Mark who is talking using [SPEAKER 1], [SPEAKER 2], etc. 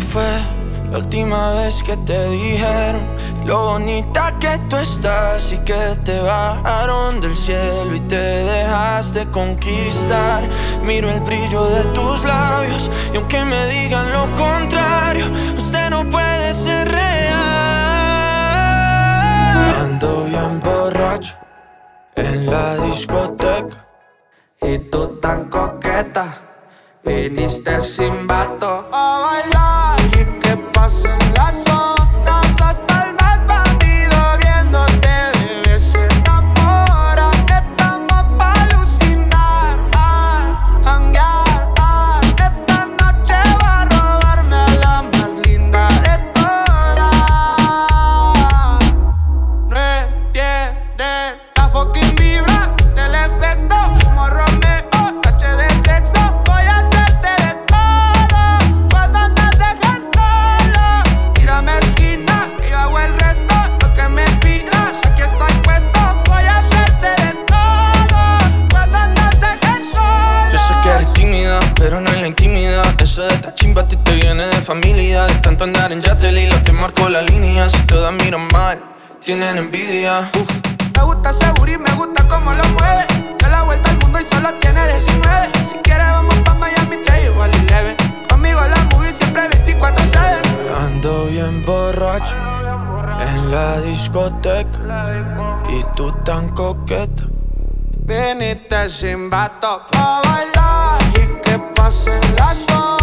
[SPEAKER 1] fue la última vez que te dijeron lo bonita que tú estás y que te bajaron del cielo y te dejaste conquistar? Miro el brillo de tus labios y aunque me digan lo contrario, usted no puede ser real. Ando bien borracho en la discoteca
[SPEAKER 2] y tú tan coqueta, viniste sin vato a bailar y que pasen las horas hasta el más bandido viéndote, bebé, se enamora. Estamos pa' alucinar, janguear, esta noche va a robarme a la más linda de todas. No entienden la fucking vibras del efecto como Romeo, noche de sexo. Voy a hacerte de todo cuando nos dejen solo. Tírame esquina y yo hago el resto. Lo que me pidas, aquí estoy puesto. Voy a hacerte de todo cuando nos dejen solo.
[SPEAKER 1] Yo sé que eres tímida, pero no en la intimidad. Eso de esta chimba a ti te viene de familia. De tanto andar en Yatelila te marco la línea. Si todas miran mal, tienen envidia.
[SPEAKER 2] Me gusta seguro y me gusta cómo lo mueve. Da la vuelta al mundo y solo tiene 19. Si quieres vamos pa' Miami, te llevo al 11. Conmigo la movie siempre 24/7.
[SPEAKER 1] Ando bien borracho en la discoteca y tú tan coqueta.
[SPEAKER 2] Viniste sin vato pa' bailar y que pasen las horas